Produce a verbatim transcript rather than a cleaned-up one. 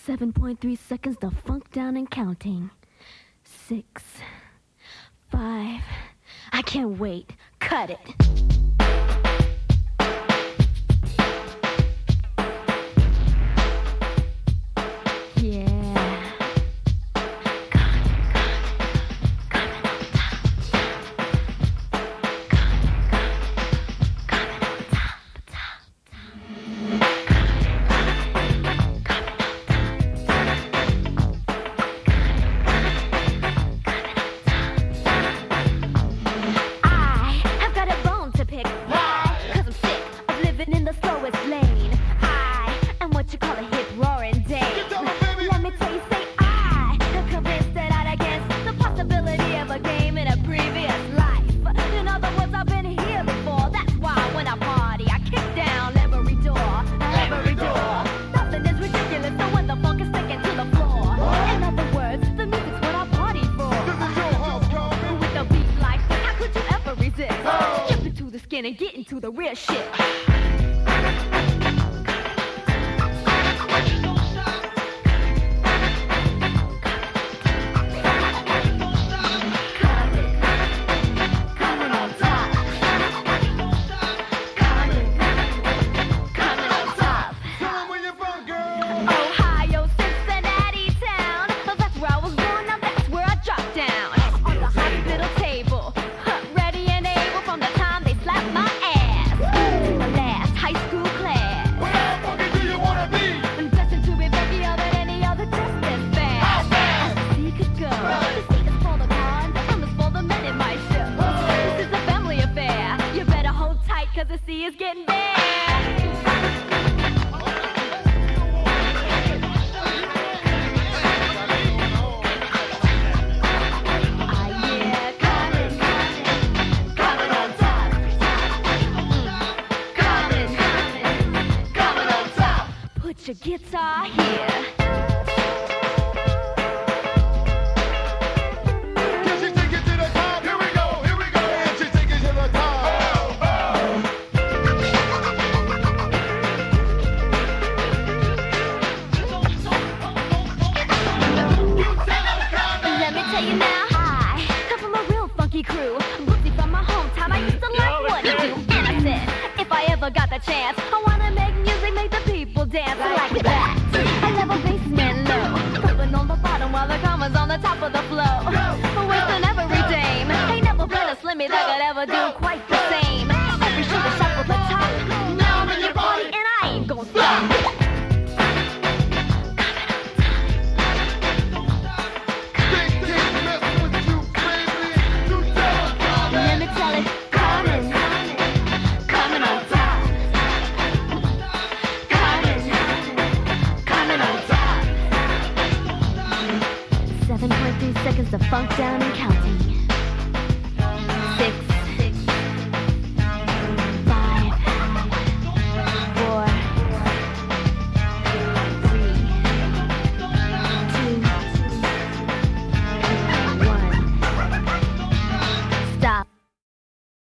seven point three seconds to funk down and counting. Six, five, I can't wait. Cut it. And get into the real shit. Cause the sea is getting bad. Ah, yeah, coming, coming, coming on top. Coming, coming, coming on top. Put your guitar here. Crew, Bootsy from my hometown. I used to like what you do, and I said, if I ever got the chance, I wanna make music, make the people dance like that. I level basement low, pumping on the bottom while the commas on the top of the flow. Wasting every dame, ain't never been a slimmy that could ever do quite the same. Every sugar shot with the top, now I'm in your party and I ain't gon' stop. seven point three seconds to funk down and counting.